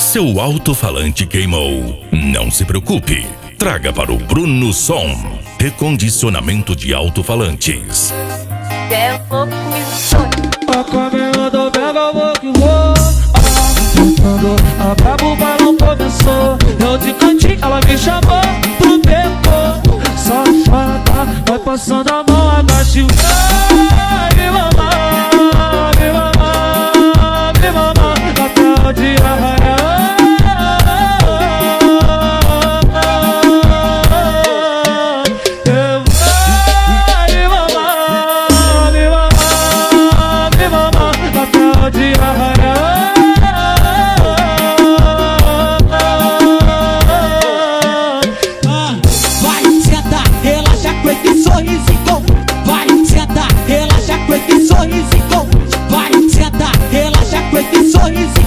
Seu alto-falante queimou? Não se preocupe. Traga para o Bruno Som. Recondicionamento de alto-falantes. A caminhada pega, vou que vou. Quando acaba o balão começou, eu de cantinho, ela me chamou pro beco. Safada, vai passando a mão, agache o me mamar, me mamar, me mamar, até o dia raiar. Vai sentar, relaxa com esse sorriso.